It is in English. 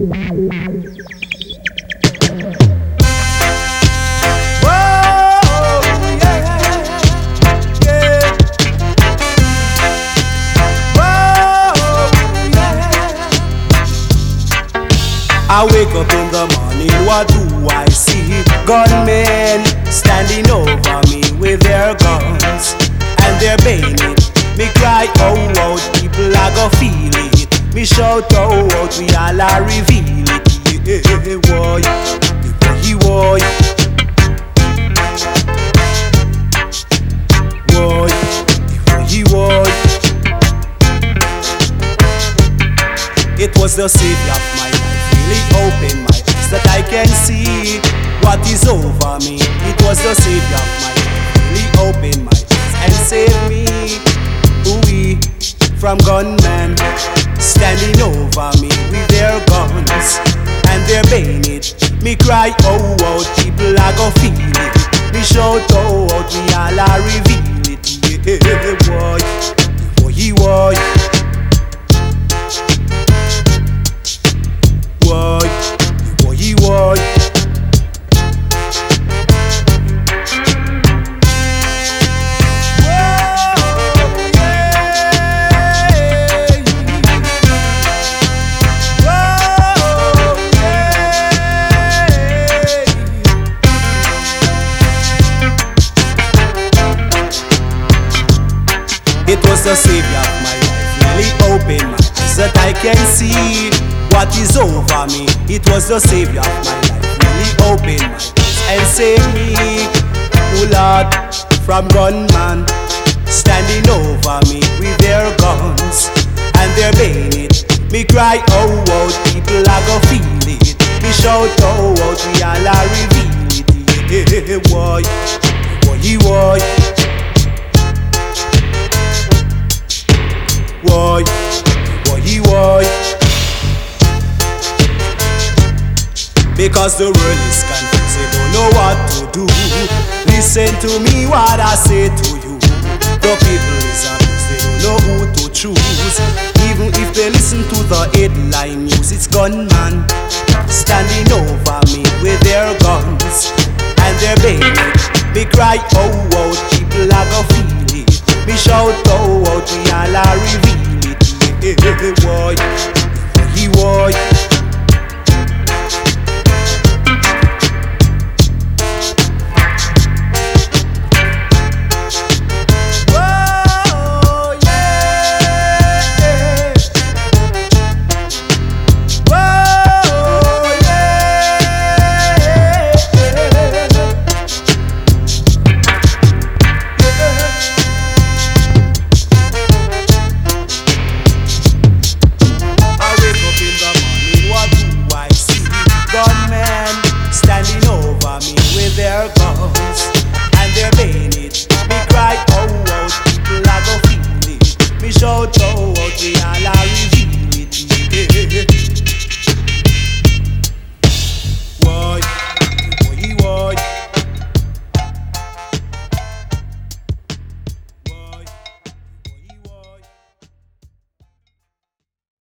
I wake up in the morning, what do I see? Gunmen standing over me with their guns and their bayonet. Me cry, oh, oh, people I go feel it. Me shout, oh, oh, we all a reveal it. Yeah, boy, he boy, boy, he boy. It was the savior of my life, really opened my eyes that I can see what is over me. It was the savior of my life, really opened my eyes and saved me, ooh, from gunmen standing over me with their guns and their bayonet. Me cry, oh, oh, people I go feel it. Me shout, oh, oh, we all a reveal it. Yeah, boy, boy, boy. Boy, boy, boy. It was the savior of my life, really opened my eyes that I can see what is over me. It was the savior of my life, really opened my eyes and saved me, oh Lord, from gunmen standing over me with their guns and their bayonet. Me cry, oh, oh, people I go feel it. Me shout, oh, oh, we all a reveal it. Yeah, boy, boy, boy. Boy, boy, boy. Because the world is confused, they don't know what to do. Listen to me what I say to you. The people is abused, they don't know who to choose. Even if they listen to the headline news, it's gunmen standing over me with their guns and their bayonet. Me cry, oh, oh, people I go feel it. Me shout, oh, oh, we all a reveal it. Yeah, boy, boy, boy.